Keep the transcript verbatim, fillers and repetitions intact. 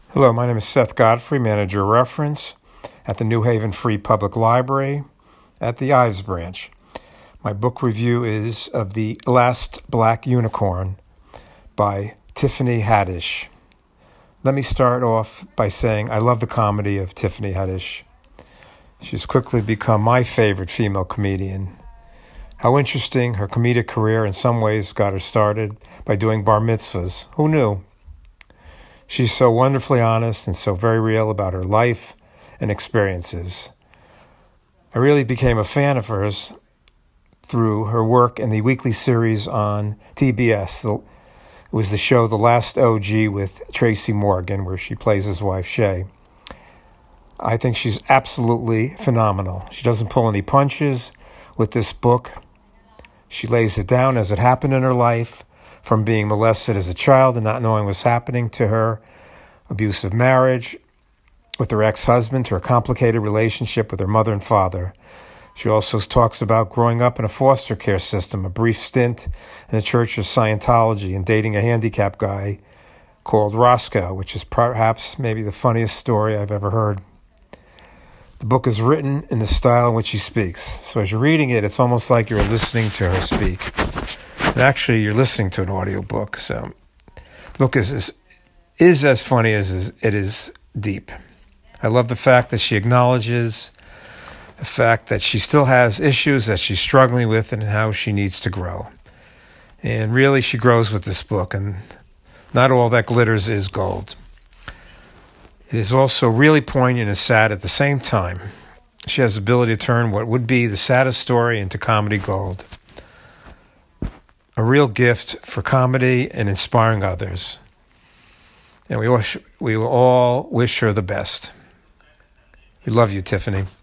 Hello, my name is Seth Godfrey, Manager of Reference at the New Haven Free Public Library at the Ives Branch. My book review is of The Last Black Unicorn by Tiffany Haddish. Let me start off by saying I love the comedy of Tiffany Haddish. She's quickly become my favorite female comedian. How interesting her comedic career in some ways got her started by doing bar mitzvahs. Who knew? She's so wonderfully honest and so very real about her life and experiences. I really became a fan of hers through her work in the weekly series on T B S. It was the show The Last O G with Tracy Morgan, where she plays his wife, Shay. I think she's absolutely phenomenal. She doesn't pull any punches with this book. She lays it down as it happened in her life, from being molested as a child and not knowing what's happening to her, abusive marriage with her ex-husband, to her complicated relationship with her mother and father. She also talks about growing up in a foster care system, a brief stint in the Church of Scientology, and dating a handicapped guy called Roscoe, which is perhaps maybe the funniest story I've ever heard. The book is written in the style in which she speaks. So as you're reading it, it's almost like you're listening to her speak. And actually, you're listening to an audiobook. So the book is, is, is as funny as it is deep. I love the fact that she acknowledges the fact that she still has issues that she's struggling with and how she needs to grow. And really, she grows with this book, and not all that glitters is gold. It is also really poignant and sad at the same time. She has the ability to turn what would be the saddest story into comedy gold. A real gift for comedy and inspiring others. And we all, we will all wish her the best. We love you, Tiffany.